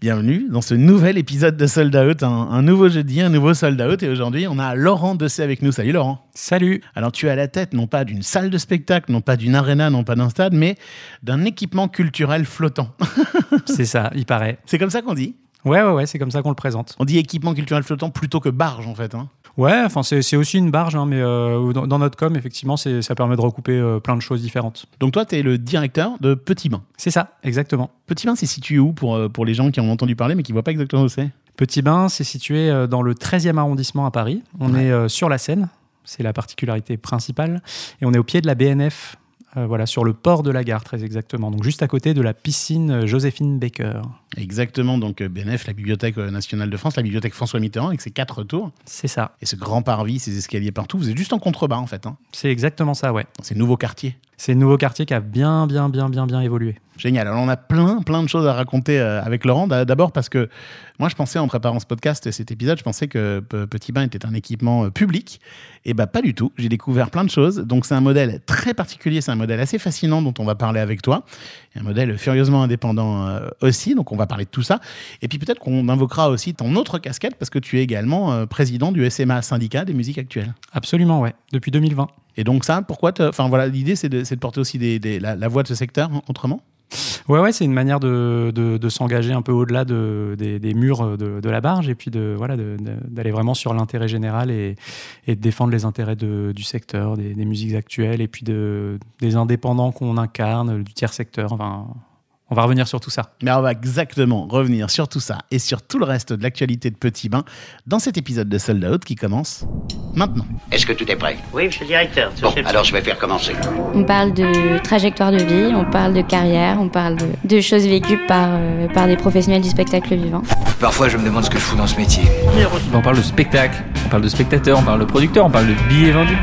Bienvenue dans ce nouvel épisode de Sold Out, un nouveau jeudi, un nouveau Sold Out. Et aujourd'hui, on a Laurent Dessay avec nous. Salut Laurent. Salut. Alors tu es à la tête non pas d'une salle de spectacle, non pas d'une arena, non pas d'un stade, mais d'un équipement culturel flottant. C'est ça, il paraît. C'est comme ça qu'on dit ? Ouais, c'est comme ça qu'on le présente. On dit équipement culturel flottant plutôt que barge en fait. Ouais, enfin c'est aussi une barge, mais dans notre com, effectivement, ça permet de recouper plein de choses différentes. Donc toi, tu es le directeur de Petit Bain. C'est ça, exactement. Petit Bain, c'est situé où pour les gens qui en ont entendu parler mais qui ne voient pas exactement où c'est ? Petit Bain, c'est situé dans le 13e arrondissement à Paris. On est sur la Seine, c'est la particularité principale, et on est au pied de la BNF. Sur le port de la gare, très exactement. Donc, juste à côté de la piscine Joséphine Baker. Exactement, donc BNF, la Bibliothèque nationale de France, la bibliothèque François Mitterrand, avec ses 4 tours. C'est ça. Et ce grand parvis, ces escaliers partout. Vous êtes juste en contrebas, en fait. C'est exactement ça, ouais. Dans ces nouveaux quartiers. C'est le nouveau quartier qui a bien évolué. Génial. Alors, on a plein de choses à raconter avec Laurent. D'abord parce que moi, je pensais, en préparant ce podcast, cet épisode, je pensais que Petit Bain était un équipement public. Et pas du tout. J'ai découvert plein de choses. Donc, c'est un modèle très particulier. C'est un modèle assez fascinant dont on va parler avec toi. Et un modèle furieusement indépendant aussi. Donc, on va parler de tout ça. Et puis, peut-être qu'on invoquera aussi ton autre casquette parce que tu es également président du SMA, syndicat des musiques actuelles. Absolument, ouais. Depuis 2020. Et donc, ça, pourquoi l'idée, c'est de porter aussi la voix de ce secteur autrement ? Ouais, c'est une manière de s'engager un peu au-delà des murs de la barge et puis d'aller vraiment sur l'intérêt général et de défendre les intérêts du secteur, des musiques actuelles et puis des indépendants qu'on incarne, du tiers secteur. Enfin, on va revenir sur tout ça. Mais on va exactement revenir sur tout ça et sur tout le reste de l'actualité de Petit Bain dans cet épisode de Sold Out qui commence maintenant. Est-ce que tout est prêt ? Oui, monsieur le directeur. Bon, alors je vais faire commencer. On parle de trajectoire de vie, on parle de carrière, on parle de choses vécues par des professionnels du spectacle vivant. Parfois, je me demande ce que je fous dans ce métier. On parle de spectacle, on parle de spectateurs, on parle de producteurs, on parle de billets vendus.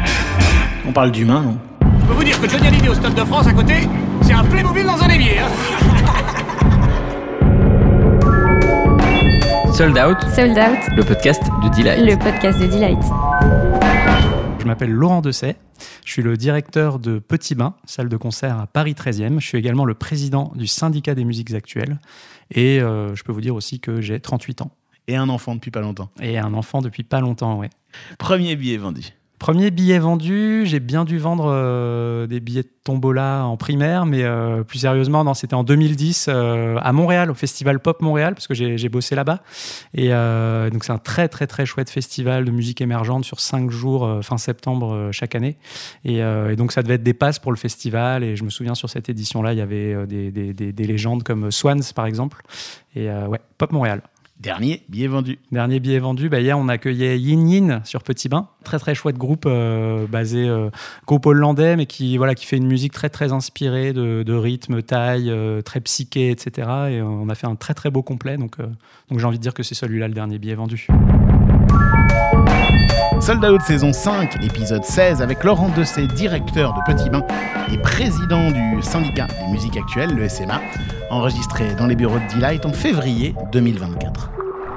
On parle d'humain, non ? Je peux vous dire que Johnny Hallyday au Stade de France à côté, c'est un Playmobil dans un évier. Sold Out, le podcast de Delight. Le podcast de Delight. Je m'appelle Laurent Dessay, je suis le directeur de Petit Bain, salle de concert à Paris 13e. Je suis également le président du syndicat des musiques actuelles et je peux vous dire aussi que j'ai 38 ans. Et un enfant depuis pas longtemps. Ouais. Premier billet vendu. Premier billet vendu, j'ai bien dû vendre des billets de tombola en primaire, mais plus sérieusement, non, c'était en 2010 à Montréal, au Festival Pop Montréal, parce que j'ai bossé là-bas. Et donc c'est un très très très chouette festival de musique émergente sur 5 jours, fin septembre chaque année. Et donc ça devait être des passes pour le festival. Et je me souviens sur cette édition-là, il y avait des légendes comme Swans par exemple. Et Pop Montréal. Dernier billet vendu. Hier, on accueillait Yin Yin sur Petit Bain. Très, très chouette groupe basé groupe hollandais, mais qui fait une musique très, très inspirée de rythme, taille, très psyché, etc. Et on a fait un très, très beau complet. Donc j'ai envie de dire que c'est celui-là le dernier billet vendu. Sold Out saison 5, épisode 16, avec Laurent Dessay, directeur de Petit Bain et président du syndicat des musiques actuelles, le SMA, enregistré dans les bureaux de Delight en février 2024.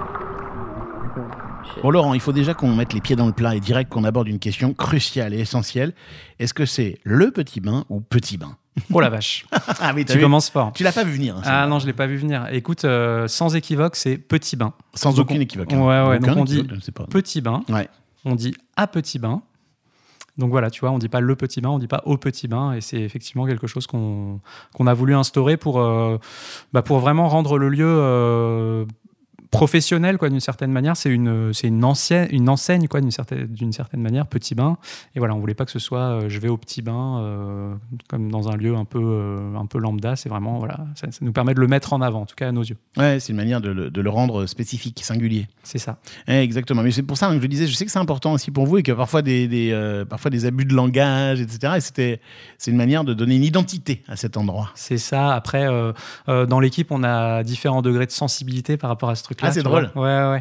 Bon Laurent, il faut déjà qu'on mette les pieds dans le plat et direct qu'on aborde une question cruciale et essentielle. Est-ce que c'est le Petit Bain ou Petit Bain ? Oh la vache. Ah oui, tu commences fort. Tu l'as pas vu venir. Ah non, je l'ai pas vu venir. Écoute, sans équivoque, c'est Petit Bain. Sans aucune équivoque. Ouais. Donc on dit Petit Bain. Ouais. On dit à Petit Bain. Donc voilà, tu vois, on dit pas le Petit Bain, on dit pas au Petit Bain, et c'est effectivement quelque chose qu'on a voulu instaurer pour vraiment rendre le lieu professionnel, quoi, d'une certaine manière. C'est une enseigne, quoi, d'une certaine manière, Petit Bain. Et voilà, on voulait pas que ce soit je vais au Petit Bain comme dans un lieu un peu lambda. C'est vraiment, voilà, ça nous permet de le mettre en avant, en tout cas à nos yeux. Ouais, c'est une manière de le rendre spécifique, singulier. C'est ça. Exactement. Mais c'est pour ça que je disais, je sais que c'est important aussi pour vous et que parfois des abus de langage, etc. Et c'est une manière de donner une identité à cet endroit. C'est ça. Après, dans l'équipe, on a différents degrés de sensibilité par rapport à ce truc-là. Ah, c'est drôle. Ouais.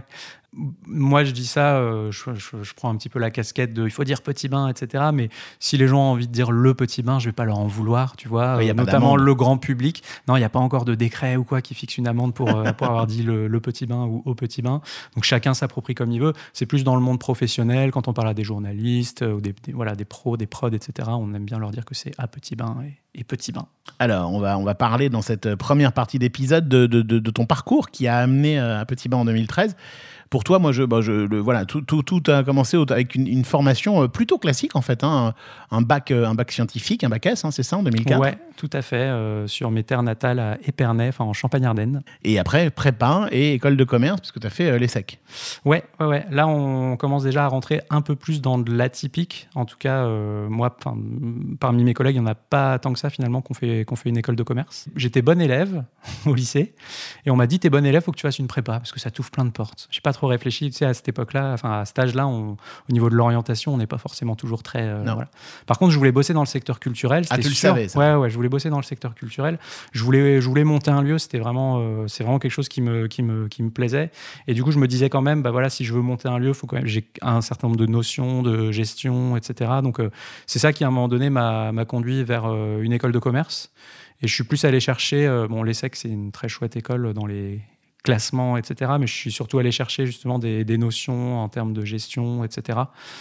Moi, je dis ça, je prends un petit peu la casquette de il faut dire petit bain, etc. Mais si les gens ont envie de dire le petit bain, je vais pas leur en vouloir, tu vois. Ouais, y a pas notamment d'amende. le grand public. Non, il n'y a pas encore de décret ou quoi qui fixe une amende pour avoir dit le petit bain ou au petit bain. Donc chacun s'approprie comme il veut. C'est plus dans le monde professionnel, quand on parle à des journalistes ou des pros, des prods, etc. On aime bien leur dire que c'est à petit bain et petit bain. Alors, on va parler dans cette première partie d'épisode de ton parcours qui a amené à Petit Bain en 2013. Pour toi, moi, voilà, tout a commencé avec une formation plutôt classique, en fait, hein, un bac scientifique, un bac S, hein, c'est ça, en 2004 ? Ouais, tout à fait, sur mes terres natales à Épernay, en Champagne-Ardenne. Et après, prépa et école de commerce, parce que tu as fait l'ESSEC. Ouais. Là, on commence déjà à rentrer un peu plus dans de l'atypique. En tout cas, moi, parmi mes collègues, il n'y en a pas tant que ça, finalement, qu'on fait une école de commerce. J'étais bon élève au lycée, et on m'a dit, t'es bon élève, faut que tu fasses une prépa, parce que ça t'ouvre plein de portes. J'ai pas trop réfléchi, tu sais, à cette époque-là, à cet âge-là, au niveau de l'orientation, on n'est pas forcément toujours très... Voilà. Par contre, je voulais bosser dans le secteur culturel. Ah, tu le sûr. savais, ça. Ouais, je voulais bosser dans le secteur culturel. Je voulais monter un lieu, c'est vraiment quelque chose qui me plaisait. Et du coup, je me disais quand même, si je veux monter un lieu, faut quand même j'ai un certain nombre de notions de gestion, etc. Donc, c'est ça qui, à un moment donné, m'a conduit vers une école de commerce. Et je suis plus allé chercher... l'ESSEC, c'est une très chouette école dans les classements, etc. Mais je suis surtout allé chercher justement des notions en termes de gestion, etc.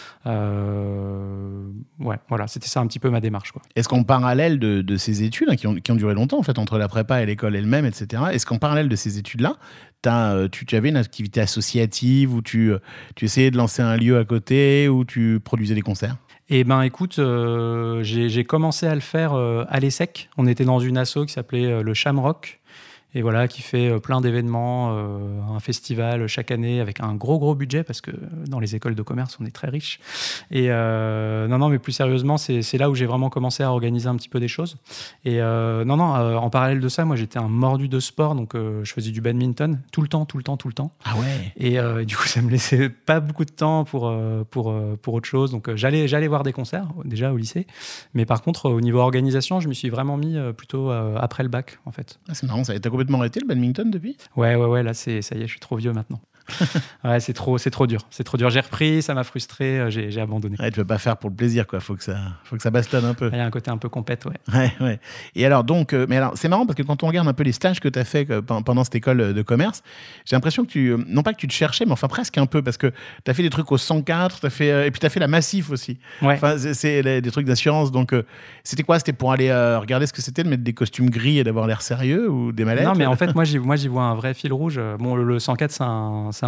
Voilà, c'était ça un petit peu ma démarche, quoi. Est-ce qu'en parallèle de ces études, hein, qui ont duré longtemps, en fait, entre la prépa et l'école elle-même, etc., est-ce qu'en parallèle de ces études-là, tu avais une activité associative où tu essayais de lancer un lieu à côté, où tu produisais des concerts ? Eh ben, écoute, j'ai commencé à le faire à l'ESSEC. On était dans une asso qui s'appelait le Shamrock. Et voilà, qui fait plein d'événements, un festival chaque année avec un gros budget, parce que dans les écoles de commerce, on est très riche. Et non, mais plus sérieusement, c'est là où j'ai vraiment commencé à organiser un petit peu des choses. Et en parallèle de ça, moi, j'étais un mordu de sport, donc je faisais du badminton tout le temps. Ah ouais. Et du coup, ça me laissait pas beaucoup de temps pour autre chose. Donc, j'allais voir des concerts, déjà au lycée. Mais par contre, au niveau organisation, je me suis vraiment mis plutôt après le bac, en fait. Ah, c'est marrant, ça. T'as complètement arrêté le badminton depuis ? Ouais, là, ça y est, je suis trop vieux maintenant. Ouais, c'est trop dur. J'ai repris, ça m'a frustré, j'ai abandonné. Ouais, tu peux pas faire pour le plaisir, quoi. Faut que ça bastonne un peu. Il y a un côté un peu compète, ouais. Ouais. Et alors, c'est marrant parce que quand on regarde un peu les stages que tu as fait pendant cette école de commerce, j'ai l'impression que non pas que tu te cherchais, mais enfin presque un peu, parce que tu as fait des trucs au 104, et puis tu as fait la Massif aussi. Ouais. Enfin, c'est des trucs d'assurance. Donc, c'était quoi ? C'était pour aller regarder ce que c'était, de mettre des costumes gris et d'avoir l'air sérieux ou des mallettes ? Non, mais en fait, moi, j'y vois un vrai fil rouge. Bon, le 104, c'est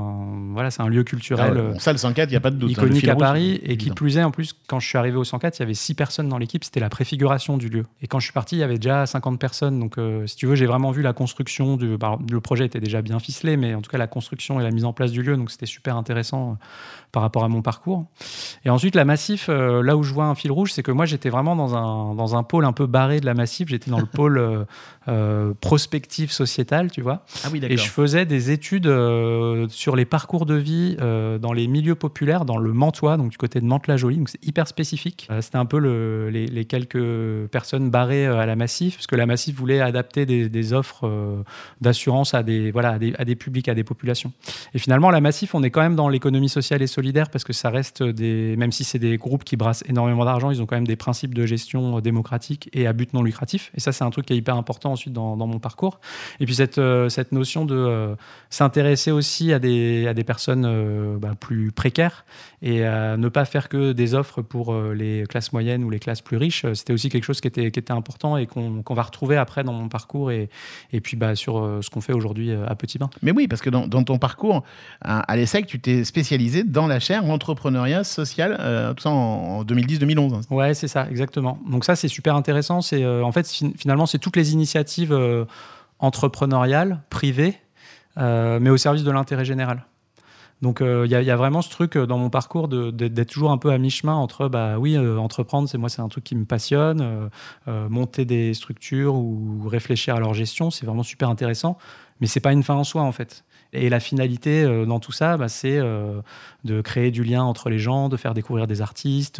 un lieu culturel. Bon, ça, le 104, il n'y a pas de doute. Iconique à Paris. Rouge, et qui plus est, en plus, quand je suis arrivé au 104, il y avait 6 personnes dans l'équipe. C'était la préfiguration du lieu. Et quand je suis parti, il y avait déjà 50 personnes. Donc, si tu veux, j'ai vraiment vu la construction. Le projet était déjà bien ficelé, mais en tout cas, la construction et la mise en place du lieu. Donc, c'était super intéressant par rapport à mon parcours. Et ensuite, la Massif, là où je vois un fil rouge, c'est que moi, j'étais vraiment dans un pôle un peu barré de la Massif. J'étais dans le pôle prospective sociétale, tu vois. Ah oui, d'accord. Et je faisais des études sur les parcours de vie dans les milieux populaires, dans le Mantois, donc du côté de Mantes-la-Jolie. Donc c'est hyper spécifique. C'était un peu les quelques personnes barrées à la Massif, parce que la Massif voulait adapter des offres d'assurance à des publics, à des populations. Et finalement, la Massif, on est quand même dans l'économie sociale et solidaire, parce que ça reste même si c'est des groupes qui brassent énormément d'argent, ils ont quand même des principes de gestion démocratique et à but non lucratif. Et ça, c'est un truc qui est hyper important ensuite dans mon parcours. Et puis cette notion de s'intéresser aussi à des personnes plus précaires et à ne pas faire que des offres pour les classes moyennes ou les classes plus riches, c'était aussi quelque chose qui était important et qu'on va retrouver après dans mon parcours et puis sur ce qu'on fait aujourd'hui à Petit Bain. Mais oui, parce que dans ton parcours à l'ESSEC, tu t'es spécialisé dans la chaire entrepreneuriat social, tout ça en 2010-2011. Hein. Ouais, c'est ça, exactement. Donc ça, c'est super intéressant. C'est en fait, finalement, c'est toutes les initiatives entrepreneuriales, privées, mais au service de l'intérêt général. Donc, il y a vraiment ce truc dans mon parcours d'être toujours un peu à mi-chemin entre, entreprendre, c'est un truc qui me passionne, monter des structures ou réfléchir à leur gestion, c'est vraiment super intéressant, mais c'est pas une fin en soi, en fait. Et la finalité dans tout ça, c'est de créer du lien entre les gens, de faire découvrir des artistes,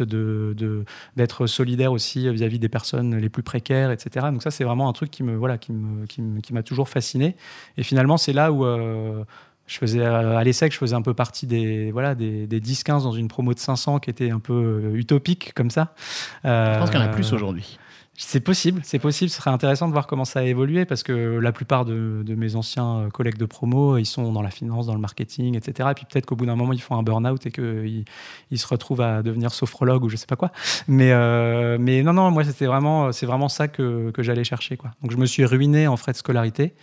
d'être solidaire aussi vis-à-vis des personnes les plus précaires, etc. Donc ça, c'est vraiment un truc qui m'a toujours fasciné. Et finalement, c'est là où Je faisais à l'ESSEC, je faisais un peu partie des 10-15 dans une promo de 500 qui était un peu utopique comme ça. Je pense qu'il y en a plus aujourd'hui. C'est possible. Ce serait intéressant de voir comment ça a évolué parce que la plupart de mes anciens collègues de promo, ils sont dans la finance, dans le marketing, etc. Et puis peut-être qu'au bout d'un moment, ils font un burn-out et qu'ils se retrouvent à devenir sophrologue ou je sais pas quoi. Mais non, moi, c'est vraiment ça que j'allais chercher, quoi. Donc je me suis ruiné en frais de scolarité.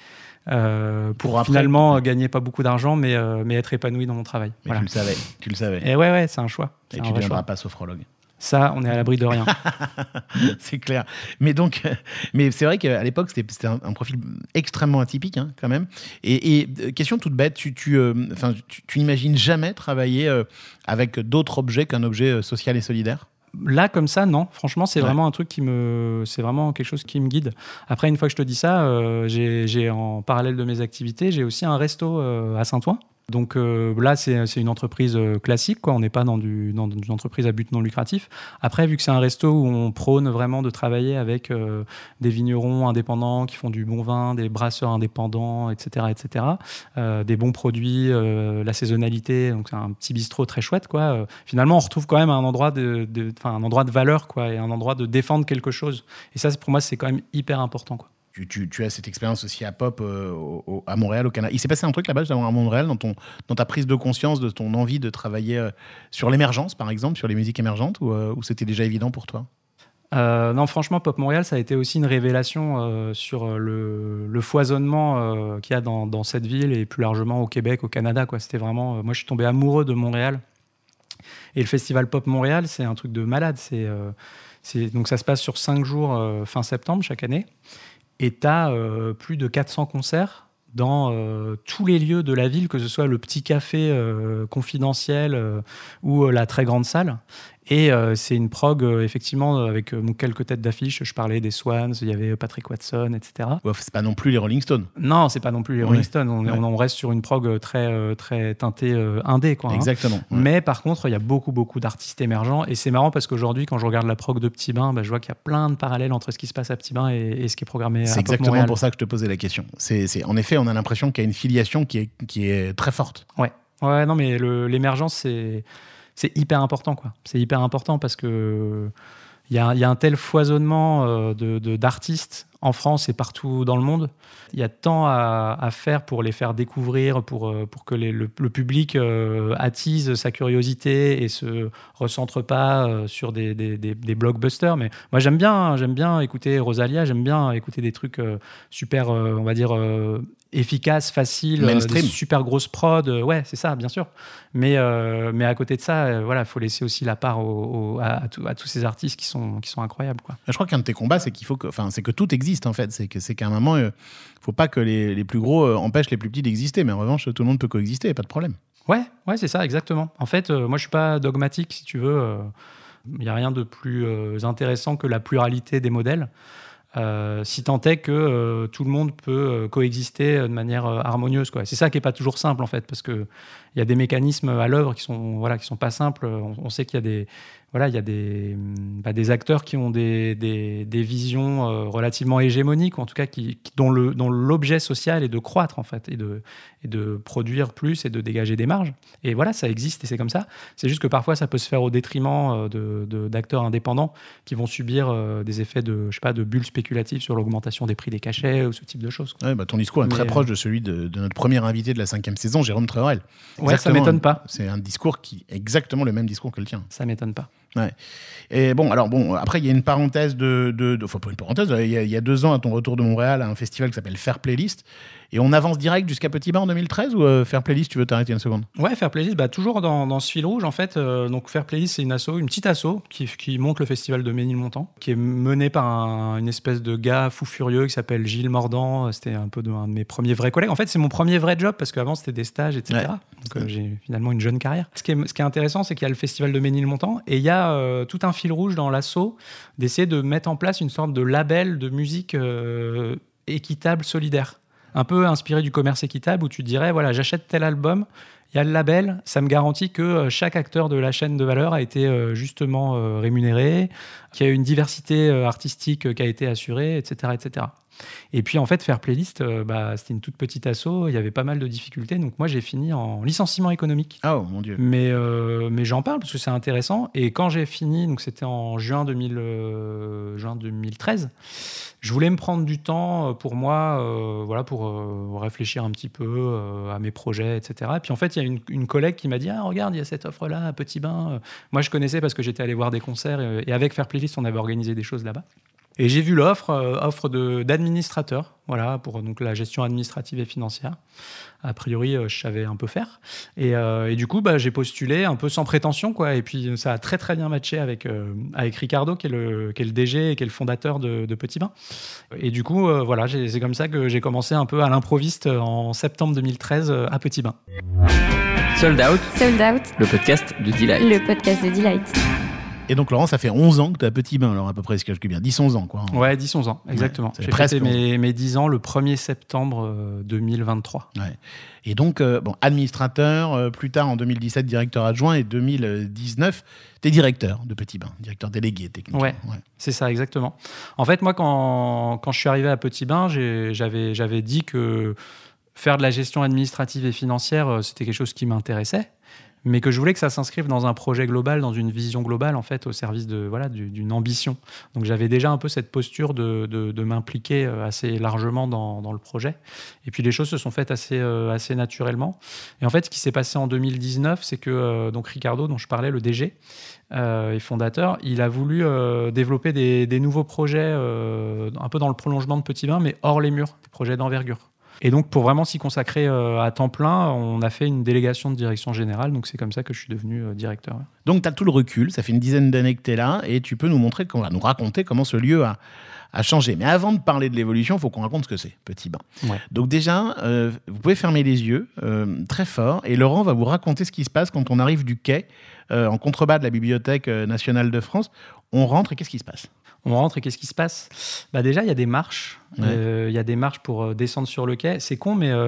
Pour finalement gagner pas beaucoup d'argent, mais être épanoui dans mon travail. Mais voilà. Tu le savais. Et ouais, c'est un choix. Et tu ne deviendras pas sophrologue. Ça, on est à l'abri de rien. C'est clair. Mais c'est vrai qu'à l'époque, c'était un profil extrêmement atypique, hein, quand même. Et question toute bête, tu n'imagines jamais travailler avec d'autres objets qu'un objet social et solidaire ? Là, comme ça, non. Franchement, c'est vraiment un truc c'est vraiment quelque chose qui me guide. Après, une fois que je te dis ça, j'ai en parallèle de mes activités, j'ai aussi un resto à Saint-Ouen. Donc là, c'est une entreprise classique, quoi. On n'est pas dans une entreprise à but non lucratif. Après, vu que c'est un resto où on prône vraiment de travailler avec des vignerons indépendants qui font du bon vin, des brasseurs indépendants, etc., des bons produits, la saisonnalité. Donc c'est un petit bistrot très chouette, quoi. Finalement, on retrouve quand même un endroit un endroit de valeur, quoi, et un endroit de défendre quelque chose. Et ça, pour moi, c'est quand même hyper important, quoi. Tu as cette expérience aussi à Pop à Montréal, au Canada. Il s'est passé un truc là-bas, justement, à Montréal, dans ta prise de conscience de ton envie de travailler sur l'émergence, par exemple, sur les musiques émergentes, ou c'était déjà évident pour toi ? Non, franchement, Pop Montréal, ça a été aussi une révélation sur le foisonnement qu'il y a dans cette ville et plus largement au Québec, au Canada, quoi. C'était vraiment... moi, je suis tombé amoureux de Montréal. Et le festival Pop Montréal, c'est un truc de malade. Donc ça se passe sur 5 jours fin septembre chaque année. Et tu as plus de 400 concerts dans tous les lieux de la ville, que ce soit le petit café confidentiel ou la très grande salle. Et c'est une prog, effectivement, avec quelques têtes d'affiche. Je parlais des Swans, il y avait Patrick Watson, etc. Ouais, c'est pas non plus les Rolling Stones. Non, c'est pas non plus les Rolling Stones. On reste sur une prog très, très teintée indé, quoi. Exactement. Hein. Ouais. Mais par contre, il y a beaucoup, beaucoup d'artistes émergents. Et c'est marrant parce qu'aujourd'hui, quand je regarde la prog de Petit Bain, je vois qu'il y a plein de parallèles entre ce qui se passe à Petit Bain et ce qui est programmé à Pop Montréal. C'est exactement pour ça que je te posais la question. En effet, on a l'impression qu'il y a une filiation qui est très forte. Ouais, non, mais l'émergence, c'est hyper important, quoi. C'est hyper important parce que il y a un tel foisonnement d'artistes en France et partout dans le monde. Il y a tant à faire pour les faire découvrir, pour que le public attise sa curiosité et se recentre pas sur des blockbusters. Mais moi, j'aime bien écouter Rosalia, j'aime bien écouter des trucs super, on va dire, efficaces, faciles, des super grosses prod. Ouais, c'est ça, bien sûr. Mais à côté de ça, voilà, faut laisser aussi la part à tous ces artistes qui sont incroyables, quoi. Je crois qu'un de tes combats, c'est c'est que tout existe, en fait. C'est qu'à un moment, faut pas que les plus gros empêchent les plus petits d'exister, mais en revanche, tout le monde peut coexister, pas de problème. Ouais, c'est ça, exactement. En fait, moi, je suis pas dogmatique, si tu veux. Il y a rien de plus intéressant que la pluralité des modèles. Si tant est que tout le monde peut coexister de manière harmonieuse, quoi. C'est ça qui est pas toujours simple, en fait, parce que il y a des mécanismes à l'œuvre qui sont pas simples. On sait qu'il y a des acteurs qui ont des visions relativement hégémoniques, ou en tout cas dont l'objet social est de croître, en fait, et de produire plus et de dégager des marges. Et voilà, ça existe et c'est comme ça. C'est juste que parfois ça peut se faire au détriment d'acteurs indépendants qui vont subir des effets de bulles spéculatives sur l'augmentation des prix des cachets ou ce type de choses. Ouais, ton discours est très proche de celui de notre premier invité de la 5e saison, Jérôme Treurel. Ouais, ça m'étonne pas. C'est un discours qui est exactement le même discours que le tien. Ça m'étonne pas. Ouais. Et après, il y a une parenthèse enfin, pas une parenthèse, il y a 2 ans, à ton retour de Montréal, à un festival qui s'appelle Fair Playlist. Et on avance direct jusqu'à Petit Bain en 2013 ou Fair Playlist, tu veux t'arrêter une seconde ? Ouais, Fair Playlist, toujours dans ce fil rouge, en fait. Donc Fair Playlist, c'est une petite asso qui monte le festival de Ménilmontant, qui est menée par une espèce de gars fou furieux qui s'appelle Gilles Mordant. C'était un peu un de mes premiers vrais collègues. En fait, c'est mon premier vrai job parce qu'avant, c'était des stages, etc. Ouais. Donc j'ai finalement une jeune carrière. Ce qui est intéressant, c'est qu'il y a le festival de Ménilmontant et il y a tout un fil rouge dans l'asso d'essayer de mettre en place une sorte de label de musique équitable, solidaire. Un peu inspiré du commerce équitable où tu te dirais, voilà, j'achète tel album, il y a le label, ça me garantit que chaque acteur de la chaîne de valeur a été justement rémunéré, qu'il y a une diversité artistique qui a été assurée, etc., etc. Et puis en fait, faire Playlist, c'était une toute petite asso, il y avait pas mal de difficultés. Donc moi, j'ai fini en licenciement économique. Oh mon Dieu. Mais j'en parle parce que c'est intéressant. Et quand j'ai fini, donc c'était en juin 2013, je voulais me prendre du temps pour moi, pour réfléchir un petit peu à mes projets, etc. Et puis en fait, il y a une collègue qui m'a dit « Ah, regarde, il y a cette offre-là à Petit Bain. » Moi, je connaissais parce que j'étais allé voir des concerts et avec Faire Playlist, on avait organisé des choses là-bas. Et j'ai vu offre d'administrateur, voilà, pour donc la gestion administrative et financière. A priori, je savais un peu faire. Et du coup, j'ai postulé un peu sans prétention, quoi. Et puis, ça a très, très bien matché avec Ricardo, qui est le DG et qui est le fondateur de Petit Bain. Et du coup, c'est comme ça que j'ai commencé un peu à l'improviste en septembre 2013 à Petit Bain. Sold Out, le podcast de Delight. Le podcast de Delight. Et donc, Laurent, ça fait 11 ans que tu es à Petit Bain, alors à peu près, si je calcule bien. 10-11 ans, quoi. Ouais, 10-11 ans, exactement. Ouais, j'ai fêté mes 10 ans le 1er septembre 2023. Ouais. Et donc, administrateur, plus tard en 2017, directeur adjoint, et 2019, tu es directeur de Petit Bain, directeur délégué, techniquement. Ouais, c'est ça, exactement. En fait, moi, quand je suis arrivé à Petit Bain, j'avais dit que faire de la gestion administrative et financière, c'était quelque chose qui m'intéressait, mais que je voulais que ça s'inscrive dans un projet global, dans une vision globale, en fait, au service d'une ambition. Donc j'avais déjà un peu cette posture de m'impliquer assez largement dans le projet. Et puis les choses se sont faites assez naturellement. Et en fait, ce qui s'est passé en 2019, c'est que donc Ricardo, dont je parlais, le DG et fondateur, il a voulu développer des nouveaux projets un peu dans le prolongement de Petit Bain, mais hors les murs, des projets d'envergure. Et donc, pour vraiment s'y consacrer à temps plein, on a fait une délégation de direction générale. Donc, c'est comme ça que je suis devenu directeur. Donc, tu as tout le recul. Ça fait une dizaine d'années que tu es là et tu peux nous raconter comment ce lieu a changé. Mais avant de parler de l'évolution, il faut qu'on raconte ce que c'est, Petit Bain. Ouais. Donc déjà, vous pouvez fermer les yeux très fort et Laurent va vous raconter ce qui se passe quand on arrive du quai en contrebas de la Bibliothèque nationale de France. On rentre et qu'est-ce qui se passe ? On rentre et qu'est-ce qui se passe ? Déjà, il y a des marches. Il y a des marches pour descendre sur le quai. C'est con, mais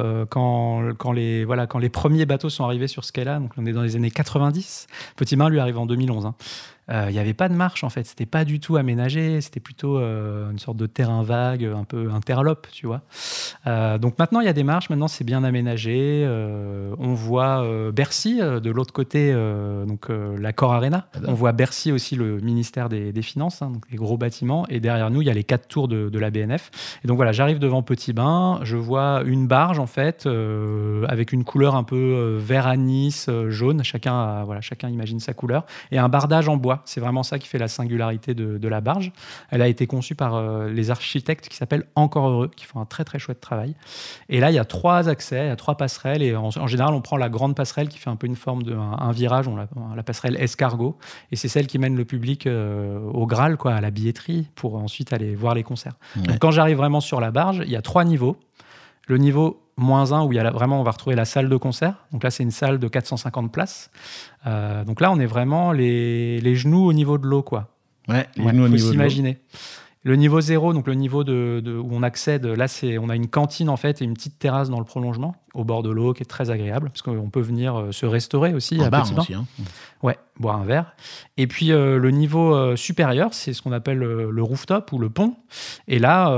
quand les premiers bateaux sont arrivés sur ce quai-là, donc on est dans les années 90, Petit Bain lui arrive en 2011. Il n'y avait pas de marche, en fait. C'était pas du tout aménagé. C'était plutôt une sorte de terrain vague, un peu interlope, tu vois. Donc maintenant, il y a des marches. Maintenant, c'est bien aménagé. On voit Bercy de l'autre côté, la Cor Arena. On voit Bercy aussi, le ministère des Finances, donc les gros bâtiments. Et derrière nous, il y a les 4 tours de la BNF. Et donc voilà, j'arrive devant Petit Bain. Je vois une barge, en fait, avec une couleur un peu vert anis, jaune. Chacun imagine sa couleur. Et un bardage en bois. C'est vraiment ça qui fait la singularité de la barge. Elle a été conçue par les architectes qui s'appellent Encore Heureux, qui font un très très chouette travail. Et là, il y a 3 accès, il y a 3 passerelles. Et en général, on prend la grande passerelle qui fait un peu une forme un virage, la passerelle escargot. Et c'est celle qui mène le public au Graal, à la billetterie, pour ensuite aller voir les concerts. Ouais. Donc, quand j'arrive vraiment sur la barge, il y a 3 niveaux. Le niveau -1, où on va retrouver la salle de concert. Donc là, c'est une salle de 450 places. Donc là, on est vraiment les genoux au niveau de l'eau, quoi. Ouais, les genoux au niveau de l'eau. Faut s'imaginer. Le niveau 0, donc le niveau où on accède, là, on a une cantine, en fait, et une petite terrasse dans le prolongement, au bord de l'eau, qui est très agréable, parce qu'on peut venir se restaurer aussi à Petit Bain. Aussi, hein. Ouais, boire un verre. Et puis, le niveau supérieur, c'est ce qu'on appelle le rooftop ou le pont. Et là,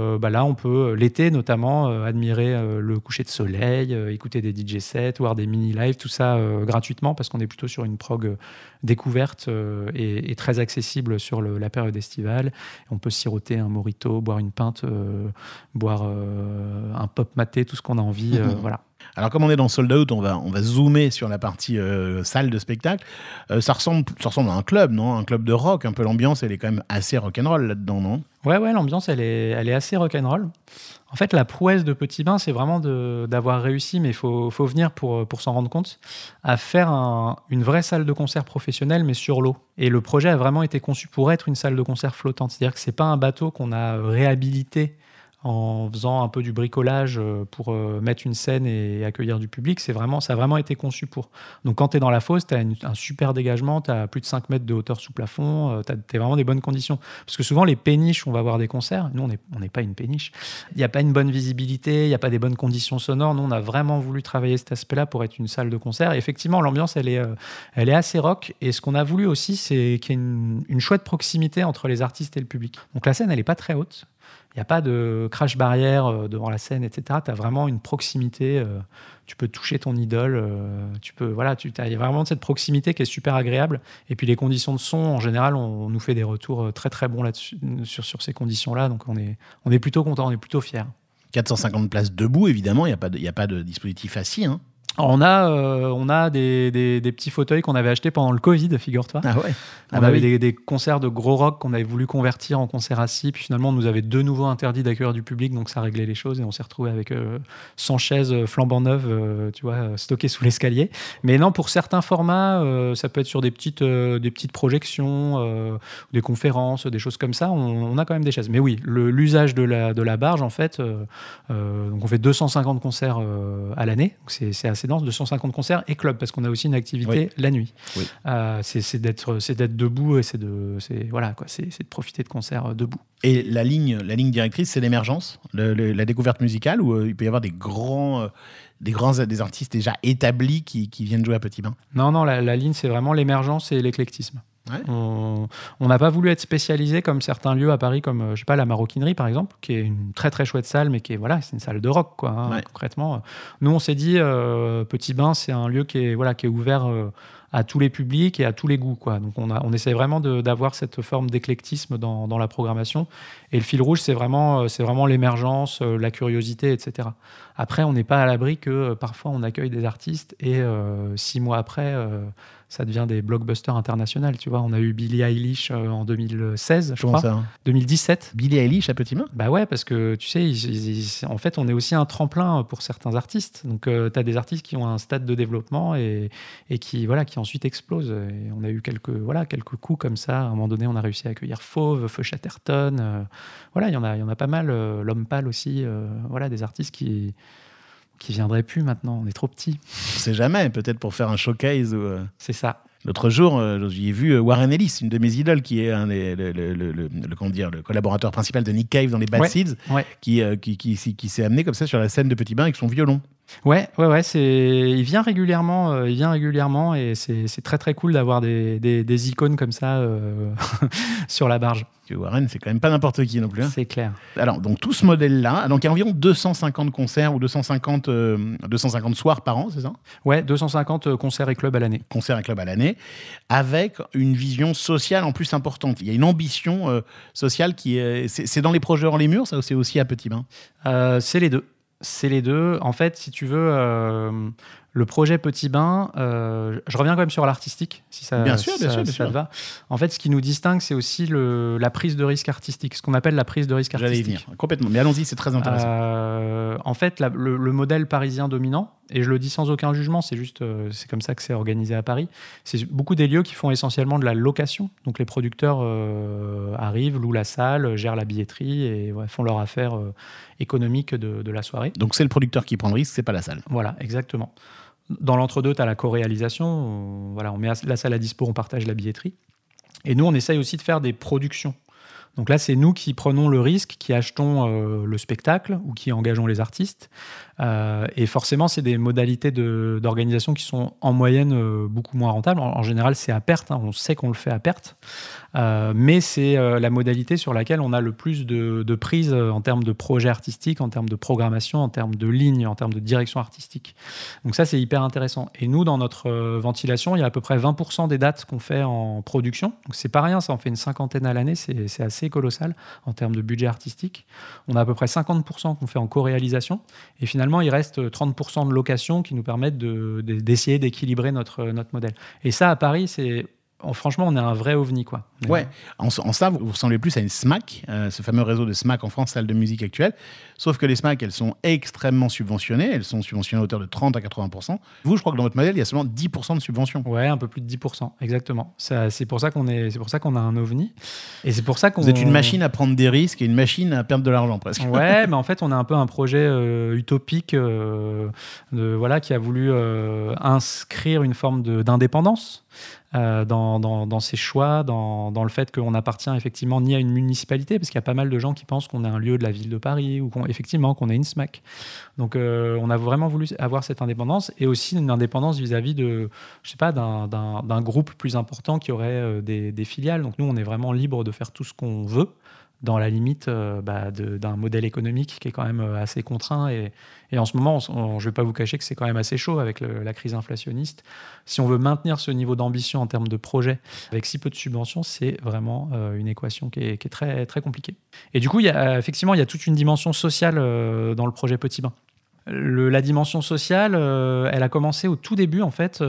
on peut, l'été notamment, admirer le coucher de soleil, écouter des DJ sets, voir des mini-lives, tout ça gratuitement, parce qu'on est plutôt sur une prog découverte et très accessible sur la période estivale. On peut siroter un mojito, boire une pinte, boire un pop maté, tout ce qu'on a envie. Voilà. Alors, comme on est dans Sold Out, on va zoomer sur la partie salle de spectacle. Ça ressemble à un club, non ? Un club de rock. Un peu l'ambiance, elle est quand même assez rock'n'roll là-dedans, non ? Ouais, l'ambiance, elle est assez rock'n'roll. En fait, la prouesse de Petit Bain, c'est vraiment d'avoir réussi, mais il faut venir pour s'en rendre compte, à faire une vraie salle de concert professionnelle, mais sur l'eau. Et le projet a vraiment été conçu pour être une salle de concert flottante. C'est-à-dire que c'est pas un bateau qu'on a réhabilité en faisant un peu du bricolage pour mettre une scène et accueillir du public. Ça a vraiment été conçu pour. Donc quand tu es dans la fosse, tu as un super dégagement, tu as plus de 5 mètres de hauteur sous plafond, tu as vraiment des bonnes conditions. Parce que souvent, les péniches, on va voir des concerts, nous, on n'est pas une péniche. Il n'y a pas une bonne visibilité, il n'y a pas des bonnes conditions sonores. Nous, on a vraiment voulu travailler cet aspect-là pour être une salle de concert. Et effectivement, l'ambiance, elle est assez rock. Et ce qu'on a voulu aussi, c'est qu'il y ait une chouette proximité entre les artistes et le public. Donc la scène, elle n'est pas très haute. Il n'y a pas de crash barrière devant la scène, etc. Tu as vraiment une proximité. Tu peux toucher ton idole. Il y a vraiment cette proximité qui est super agréable. Et puis les conditions de son, en général, on nous fait des retours très très bons là-dessus, sur ces conditions-là. Donc on est plutôt content, on est plutôt fiers. 450 places debout, évidemment, il n'y a pas de dispositif assis. Hein. On a des petits fauteuils qu'on avait achetés pendant le Covid, figure-toi. Ah ouais. On avait des concerts de gros rock qu'on avait voulu convertir en concerts assis. Puis finalement, on nous avait de nouveau interdit d'accueillir du public, donc ça réglait les choses. Et on s'est retrouvé avec 100 chaises flambant neuves, stockées sous l'escalier. Mais non, pour certains formats, ça peut être sur des petites projections, des conférences, des choses comme ça. On a quand même des chaises. Mais oui, l'usage de la barge, en fait, donc on fait 250 concerts à l'année. Donc c'est assez dense, 250 concerts et club, parce qu'on a aussi une activité la nuit. Oui. C'est d'être debout et c'est de profiter de concerts debout. Et la ligne directrice, c'est l'émergence, la découverte musicale, où il peut y avoir des artistes déjà établis qui viennent jouer à Petit Bain. Non, la ligne, c'est vraiment l'émergence et l'éclectisme. Ouais. On n'a pas voulu être spécialisé comme certains lieux à Paris, comme la Maroquinerie par exemple, qui est une très très chouette salle, mais c'est une salle de rock concrètement. Nous on s'est dit Petit Bain, c'est un lieu qui est ouvert à tous les publics et à tous les goûts, quoi. Donc on essaie vraiment d'avoir cette forme d'éclectisme dans la programmation. Et le fil rouge, c'est vraiment l'émergence, la curiosité, etc. Après, on n'est pas à l'abri que parfois on accueille des artistes et 6 mois après, ça devient des blockbusters internationaux. Tu vois, on a eu Billie Eilish en 2016, je crois. Ça, hein. 2017. Billie Eilish à Petit Bain ? Bah ouais, parce que tu sais, en fait, on est aussi un tremplin pour certains artistes. Donc, tu as des artistes qui ont un stade de développement et qui ensuite explosent. Et on a eu quelques coups comme ça. À un moment donné, on a réussi à accueillir Fauve, Feu Chatterton. Il y en a pas mal. L'Homme Pâle aussi. Des artistes qui viendraient plus maintenant. On est trop petits. On sait jamais. Peut-être pour faire un showcase. C'est ça. L'autre jour, j'ai vu Warren Ellis, une de mes idoles, qui est le collaborateur principal de Nick Cave dans les Bad Seeds, qui s'est amené comme ça sur la scène de Petit Bain avec son violon. Ouais, il vient régulièrement et c'est très très cool d'avoir des icônes comme ça sur la barge. Warren, c'est quand même pas n'importe qui non plus. Hein. C'est clair. Alors, donc tout ce modèle-là, donc il y a environ 250 concerts ou 250 soirs par an, c'est ça ? Ouais, 250 concerts et clubs à l'année. Concerts et clubs à l'année, avec une vision sociale en plus importante. Il y a une ambition sociale qui est... C'est dans les projets hors les murs, ça, c'est aussi à Petit Bain ? C'est les deux. C'est les deux. En fait, si tu veux, le projet Petit Bain, je reviens quand même sur l'artistique, si ça, bien sûr. te va. En fait, ce qui nous distingue, c'est aussi la prise de risque artistique, ce qu'on appelle la prise de risque artistique. J'allais y venir, complètement. Mais allons-y, c'est très intéressant. En fait, le modèle parisien dominant, et je le dis sans aucun jugement, c'est comme ça que c'est organisé à Paris, c'est beaucoup des lieux qui font essentiellement de la location. Donc les producteurs arrivent, louent la salle, gèrent la billetterie et font leur affaire économique de la soirée. Donc c'est le producteur qui prend le risque, c'est pas la salle. Voilà, exactement. Dans l'entre-deux, tu as la co-réalisation. On met la salle à dispo, on partage la billetterie. Et nous, on essaye aussi de faire des productions. Donc là, c'est nous qui prenons le risque, qui achetons le spectacle ou qui engageons les artistes. Et forcément, c'est des modalités d'organisation qui sont en moyenne beaucoup moins rentables. En général, c'est à perte. On sait qu'on le fait à perte. Mais c'est la modalité sur laquelle on a le plus de prise en termes de projet artistique, en termes de programmation, en termes de ligne, en termes de direction artistique. Donc ça, c'est hyper intéressant. Et nous, dans notre ventilation, il y a à peu près 20% des dates qu'on fait en production. Donc c'est pas rien, ça en fait une 50aine à l'année. C'est assez colossal en termes de budget artistique. On a à peu près 50% qu'on fait en co-réalisation. Et finalement, il reste 30% de location qui nous permettent d'essayer d'équilibrer notre modèle. Et ça, à Paris, franchement, on est un vrai ovni, quoi. Ouais, en ça, vous ressemblez plus à une SMAC, ce fameux réseau de SMAC en France, salle de musique actuelle. Sauf que les SMAC, elles sont extrêmement subventionnées. Elles sont subventionnées à hauteur de 30 à 80%. Vous, je crois que dans votre modèle, il y a seulement 10% de subvention. Ouais, un peu plus de 10%, exactement. C'est pour ça qu'on a un ovni. Et c'est pour ça qu'on... Vous êtes une machine à prendre des risques et une machine à perdre de l'argent, presque. Ouais, mais en fait, on a un peu un projet utopique qui a voulu inscrire une forme d'indépendance dans ses choix, dans le fait qu'on appartient effectivement ni à une municipalité, parce qu'il y a pas mal de gens qui pensent qu'on est un lieu de la ville de Paris ou qu'on est une SMAC. Donc on a vraiment voulu avoir cette indépendance et aussi une indépendance vis-à-vis d'un groupe plus important qui aurait des filiales. Donc nous, on est vraiment libre de faire tout ce qu'on veut. dans la limite d'un modèle économique qui est quand même assez contraint. Et en ce moment, je ne vais pas vous cacher que c'est quand même assez chaud avec la crise inflationniste. Si on veut maintenir ce niveau d'ambition en termes de projet avec si peu de subventions, c'est vraiment une équation qui est très, très compliquée. Et du coup, effectivement, il y a toute une dimension sociale dans le projet Petit Bain. La dimension sociale, elle a commencé au tout début, en fait,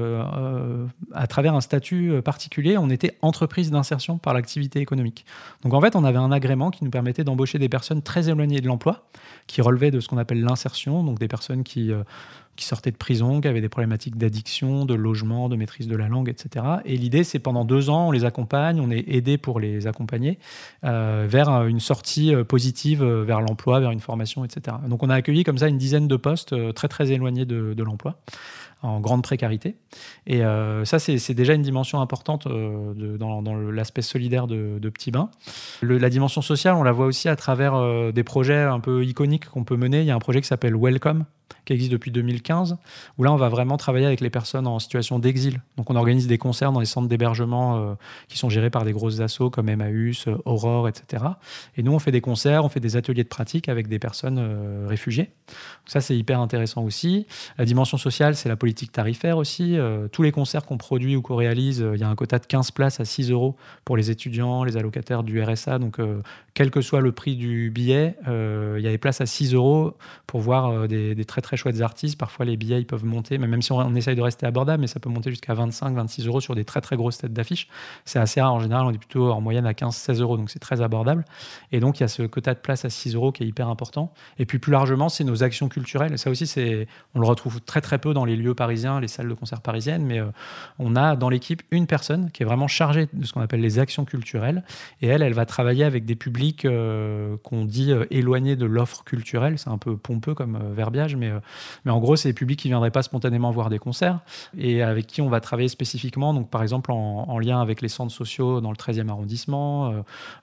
à travers un statut particulier. On était entreprise d'insertion par l'activité économique. Donc, en fait, on avait un agrément qui nous permettait d'embaucher des personnes très éloignées de l'emploi, qui relevaient de ce qu'on appelle l'insertion, donc des personnes qui sortaient de prison, qui avaient des problématiques d'addiction, de logement, de maîtrise de la langue, etc. Et l'idée, c'est pendant 2 ans, on les accompagne, on est aidé pour les accompagner vers une sortie positive vers l'emploi, vers une formation, etc. Donc on a accueilli comme ça une dizaine de postes très très éloignés de l'emploi, en grande précarité. Et ça, c'est déjà une dimension importante dans l'aspect solidaire de Petit Bain. La dimension sociale, on la voit aussi à travers des projets un peu iconiques qu'on peut mener. Il y a un projet qui s'appelle Welcome, qui existe depuis 2015, où là, on va vraiment travailler avec les personnes en situation d'exil. Donc, on organise des concerts dans les centres d'hébergement qui sont gérés par des grosses assos comme Emmaüs, Aurore, etc. Et nous, on fait des concerts, on fait des ateliers de pratique avec des personnes réfugiées. Donc ça, c'est hyper intéressant aussi. La dimension sociale, c'est la politique tarifaire aussi. Tous les concerts qu'on produit ou qu'on réalise, il y a un quota de 15 places à 6 € pour les étudiants, les allocataires du RSA. Donc, quel que soit le prix du billet, il y a des places à 6 € pour voir des très très chouettes artistes. Parfois, les billets ils peuvent monter, même si on essaye de rester abordable, mais ça peut monter jusqu'à 25-26 € sur des très très grosses têtes d'affiche. C'est assez rare. En général, on est plutôt en moyenne à 15-16 €, donc c'est très abordable. Et donc, il y a ce quota de place à 6 € qui est hyper important. Et puis, plus largement, c'est nos actions culturelles. Et ça aussi, on le retrouve très très peu dans les lieux parisiens, les salles de concert parisiennes, mais on a dans l'équipe une personne qui est vraiment chargée de ce qu'on appelle les actions culturelles. Et elle va travailler avec des publics qu'on dit éloignés de l'offre culturelle. C'est un peu pompeux comme verbiage, mais en gros, c'est des publics qui ne viendraient pas spontanément voir des concerts et avec qui on va travailler spécifiquement. Donc, par exemple, en lien avec les centres sociaux dans le 13e arrondissement.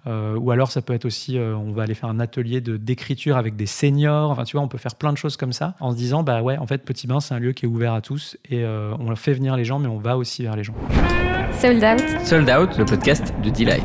Ou alors, ça peut être aussi, on va aller faire un atelier d'écriture avec des seniors. Enfin, tu vois, on peut faire plein de choses comme ça en se disant, bah ouais, en fait, Petit Bain, c'est un lieu qui est ouvert à tous et on fait venir les gens, mais on va aussi vers les gens. Sold Out. Sold Out, le podcast de Delight.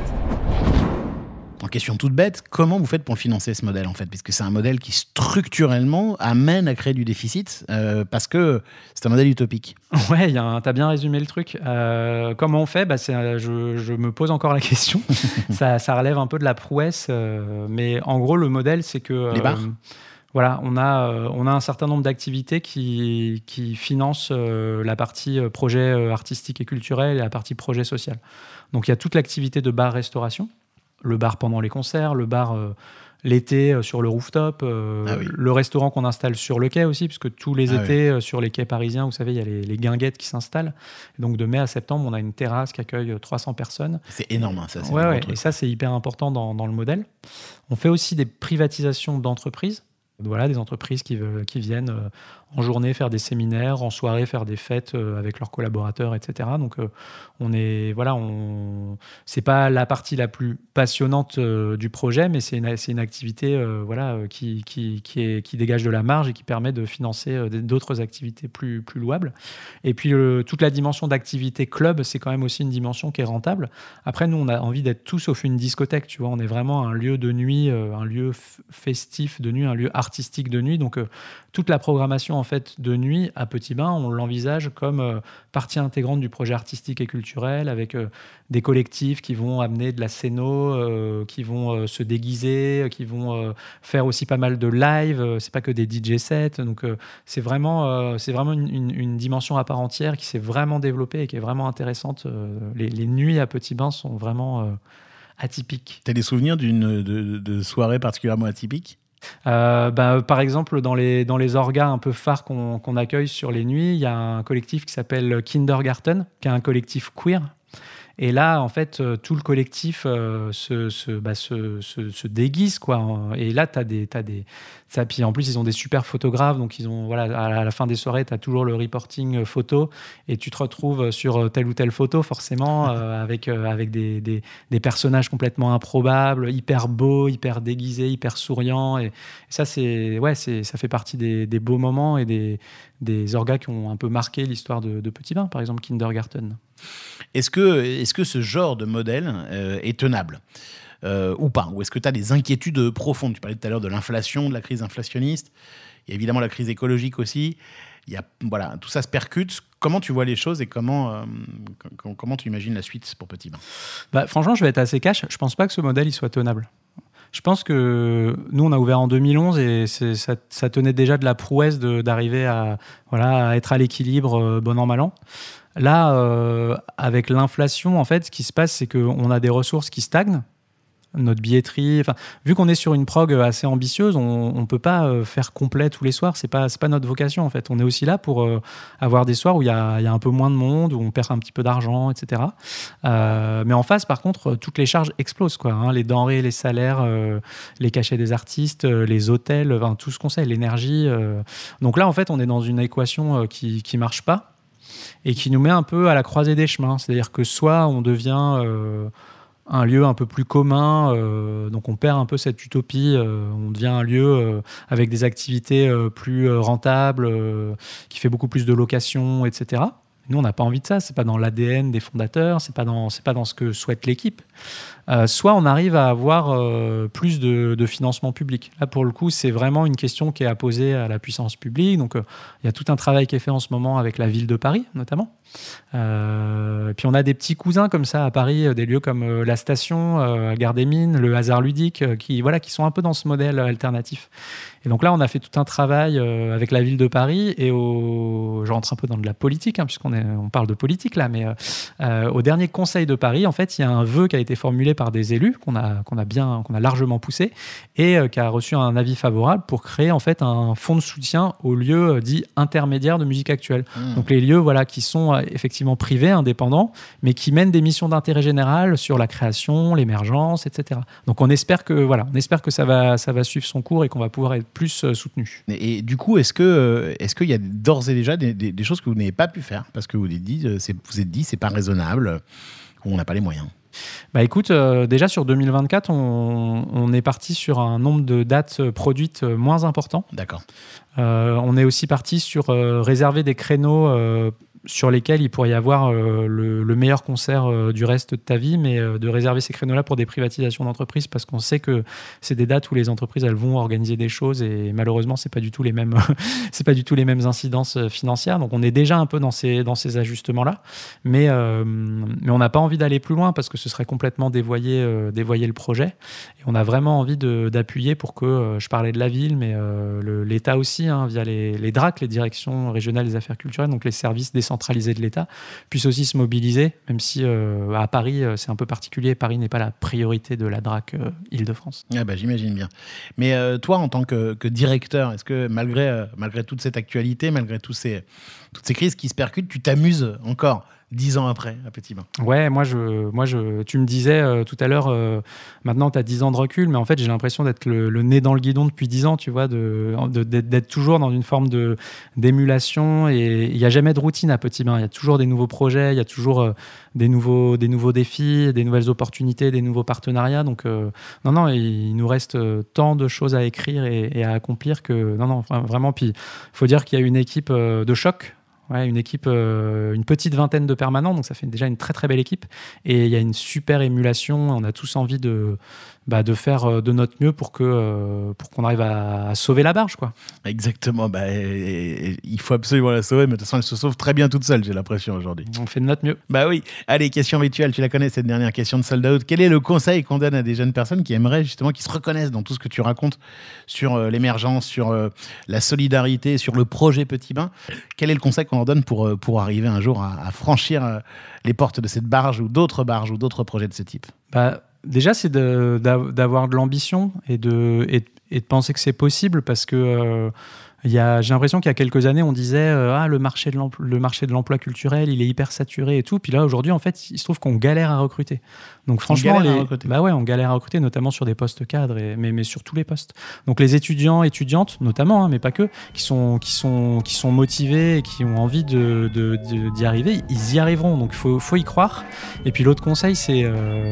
En question toute bête, comment vous faites pour financer ce modèle en fait ? Puisque c'est un modèle qui structurellement amène à créer du déficit parce que c'est un modèle utopique. Ouais, t'as bien résumé le truc. Comment on fait ? Je me pose encore la question. ça relève un peu de la prouesse, mais en gros, le modèle, c'est que... Les bars voilà, on a un certain nombre d'activités qui financent la partie projet artistique et culturel et la partie projet social. Donc, il y a toute l'activité de bar-restauration. Le bar pendant les concerts, le bar l'été sur le rooftop, le restaurant qu'on installe sur le quai aussi, puisque tous les étés sur les quais parisiens, vous savez, il y a les guinguettes qui s'installent. Et donc de mai à septembre, on a une terrasse qui accueille 300 personnes. C'est énorme, hein, ça. C'est et ça, c'est hyper important dans le modèle. On fait aussi des privatisations d'entreprises. Voilà, des entreprises qui viennent en journée faire des séminaires, en soirée faire des fêtes avec leurs collaborateurs, etc. Donc c'est pas la partie la plus passionnante du projet, mais c'est une activité qui dégage de la marge et qui permet de financer d'autres activités plus louables. Et puis toute la dimension d'activité club, c'est quand même aussi une dimension qui est rentable. Après, nous, on a envie d'être tout sauf une discothèque, tu vois. On est vraiment un lieu de nuit, un lieu festif de nuit, un lieu artistique de nuit. Donc toute la programmation en fait de nuit à Petit Bain, on l'envisage comme partie intégrante du projet artistique et culturel, avec des collectifs qui vont amener de la scéno, qui vont se déguiser, qui vont faire aussi pas mal de live. C'est pas que des DJ sets. Donc c'est vraiment une dimension à part entière qui s'est vraiment développée et qui est vraiment intéressante. Les nuits à Petit Bain sont vraiment atypiques. Tu as des souvenirs de soirées particulièrement atypiques ? Par exemple, dans les orgas un peu phares qu'on accueille sur les nuits, il y a un collectif qui s'appelle Kindergarten, qui est un collectif queer. Et là, en fait, tout le collectif se déguise, quoi. Et là, puis en plus, ils ont des super photographes, donc ils ont, voilà, à la fin des soirées, tu as toujours le reporting photo, et tu te retrouves sur telle ou telle photo, forcément, avec des personnages complètement improbables, hyper beaux, hyper déguisés, hyper souriants. Et ça, ça fait partie des beaux moments et des orgas qui ont un peu marqué l'histoire de Petit Bain, par exemple Kindergarten. Est-ce que ce genre de modèle est tenable ? ou pas? Ou est-ce que tu as des inquiétudes profondes? Tu parlais tout à l'heure de l'inflation, de la crise inflationniste. Il y a évidemment la crise écologique aussi. Voilà, tout ça se percute. Comment tu vois les choses et comment tu imagines la suite pour Petit Bain? Franchement, je vais être assez cash. Je pense pas que ce modèle il soit tenable. Je pense que nous, on a ouvert en 2011 et ça tenait déjà de la prouesse d'arriver à être à l'équilibre bon an, mal an. Là, avec l'inflation, en fait, ce qui se passe, c'est qu'on a des ressources qui stagnent. Notre billetterie, vu qu'on est sur une prog assez ambitieuse, on ne peut pas faire complet tous les soirs. C'est pas notre vocation en fait. On est aussi là pour avoir des soirs où il y a un peu moins de monde, où on perd un petit peu d'argent, etc. Mais en face, par contre, toutes les charges explosent, quoi. Hein, les denrées, les salaires, les cachets des artistes, les hôtels, tout ce qu'on sait, l'énergie. Donc là, en fait, on est dans une équation qui marche pas et qui nous met un peu à la croisée des chemins. C'est-à-dire que soit on devient un lieu un peu plus commun, donc on perd un peu cette utopie, on devient un lieu avec des activités plus rentables, qui fait beaucoup plus de locations, etc. Nous, on n'a pas envie de ça, c'est pas dans l'ADN des fondateurs, c'est pas dans ce que souhaite l'équipe. Soit on arrive à avoir plus de financement public. Là, pour le coup, c'est vraiment une question qui est à poser à la puissance publique. Donc, il y a tout un travail qui est fait en ce moment avec la ville de Paris, notamment. Puis, on a des petits cousins comme ça à Paris, des lieux comme la Station, à Gare des Mines, le Hasard Ludique, qui sont un peu dans ce modèle alternatif. Et donc là, on a fait tout un travail avec la ville de Paris et je rentre un peu dans de la politique, hein, puisqu'on parle de politique là, mais au dernier Conseil de Paris, en fait, il y a un vœu qui a été formulé par des élus qu'on a largement poussé et qui a reçu un avis favorable pour créer en fait un fonds de soutien aux lieux dits intermédiaires de musique actuelle. Donc les lieux qui sont effectivement privés, indépendants, mais qui mènent des missions d'intérêt général sur la création, l'émergence, etc. Donc on espère que ça va suivre son cours et qu'on va pouvoir être plus soutenu. Et du coup, est-ce qu'il y a d'ores et déjà des choses que vous n'avez pas pu faire parce que vous êtes dit c'est pas raisonnable ou on n'a pas les moyens? Écoute, déjà sur 2024, on est parti sur un nombre de dates produites moins important. D'accord. On est aussi parti sur réserver des créneaux sur lesquels il pourrait y avoir le meilleur concert du reste de ta vie, mais de réserver ces créneaux-là pour des privatisations d'entreprises, parce qu'on sait que c'est des dates où les entreprises elles vont organiser des choses et malheureusement c'est pas du tout les mêmes incidences financières. Donc on est déjà un peu dans ces ajustements-là, mais on n'a pas envie d'aller plus loin parce que ce serait complètement dévoyer le projet. Et on a vraiment envie d'appuyer pour que je parlais de la ville, mais l'État aussi, hein, via les DRAC, les directions régionales des affaires culturelles, donc les services décentralisés de l'État, puisse aussi se mobiliser, même si à Paris, c'est un peu particulier. Paris n'est pas la priorité de la DRAC Île-de-France. J'imagine bien. Mais toi, en tant que directeur, est-ce que malgré toute cette actualité, malgré toutes ces crises qui se percutent, tu t'amuses encore 10 ans après, à Petit Bain? Ouais, tu me disais tout à l'heure, maintenant tu as 10 ans de recul, mais en fait j'ai l'impression d'être le nez dans le guidon depuis 10 ans, tu vois, d'être toujours dans une forme d'émulation, et il n'y a jamais de routine à Petit Bain. Il y a toujours des nouveaux projets, il y a toujours des nouveaux défis, des nouvelles opportunités, des nouveaux partenariats. Donc non, il nous reste tant de choses à écrire et à accomplir que vraiment. Puis il faut dire qu'il y a une équipe de choc. Ouais, une équipe, une petite vingtaine de permanents, donc ça fait déjà une très très belle équipe. Et il y a une super émulation. On a tous envie de faire de notre mieux pour qu'on arrive à sauver la barge, quoi. Exactement. Il faut absolument la sauver, mais de toute façon, elle se sauve très bien toute seule, j'ai l'impression aujourd'hui. On fait de notre mieux. Oui. Allez, question rituelle. Tu la connais, cette dernière question de Sold Out. Quel est le conseil qu'on donne à des jeunes personnes qui aimeraient justement, qui se reconnaissent dans tout ce que tu racontes sur l'émergence, sur la solidarité, sur le projet Petit Bain? Quel est le conseil qu'on leur donne pour arriver un jour à franchir les portes de cette barge ou d'autres projets de ce type? Déjà, c'est d'avoir de l'ambition et de penser que c'est possible, parce que j'ai l'impression qu'il y a quelques années, on disait le marché de l'emploi culturel, il est hyper saturé et tout. Puis là, aujourd'hui, en fait, il se trouve qu'on galère à recruter. Donc franchement, on galère à recruter, notamment sur des postes cadres, mais sur tous les postes. Donc les étudiants, étudiantes, notamment, hein, mais pas que, qui sont motivés et qui ont envie d'y arriver, ils y arriveront. Donc faut y croire. Et puis l'autre conseil, c'est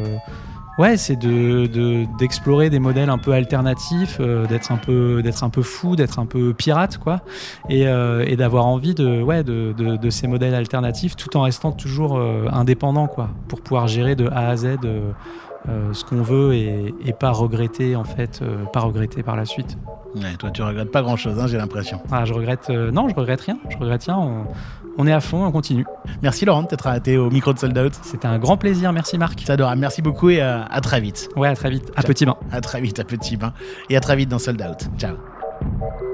d'explorer des modèles un peu alternatifs, d'être un peu fou, d'être un peu pirate, quoi, et d'avoir envie de ces modèles alternatifs, tout en restant toujours indépendant, quoi, pour pouvoir gérer de A à Z ce qu'on veut et pas regretter en fait, pas regretter par la suite. Ouais, toi, tu regrettes pas grand-chose, hein, j'ai l'impression. Ah, je regrette non, je regrette rien. On est à fond, on continue. Merci Laurent d'être arrêté au micro de Sold Out. C'était un grand plaisir, merci Marc. C'est adorable, merci beaucoup et à très vite. Ouais, à très vite. À Petit Bain. À très vite à Petit Bain et à très vite dans Sold Out. Ciao.